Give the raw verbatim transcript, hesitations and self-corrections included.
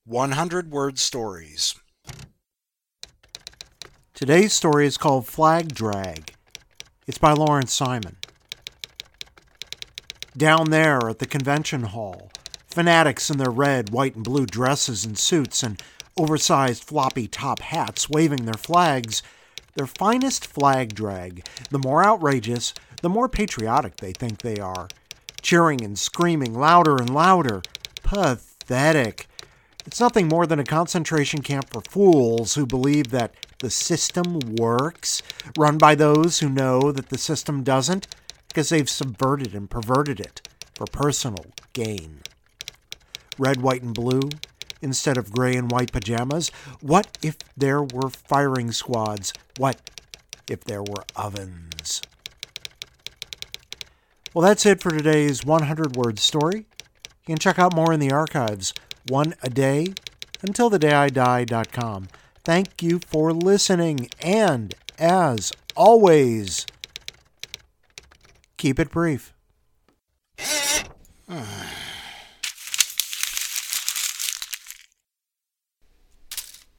one hundred word stories. Today's story is called Flag Drag. It's by Lawrence Simon. Down there at the convention hall, fanatics in their red, white, and blue dresses and suits and oversized floppy top hats waving their flags, their finest flag drag, the more outrageous, the more patriotic they think they are. Cheering and screaming louder and louder. Pathetic. It's nothing more than a concentration camp for fools who believe that the system works, run by those who know that the system doesn't, because they've subverted and perverted it for personal gain. Red, white, and blue, instead of gray and white pajamas. What if there were firing squads? What if there were ovens? Well, that's it for today's one hundred word story. You can check out more in the archives, one a day, until the day I die dot com. Thank you for listening, and as always, keep it brief.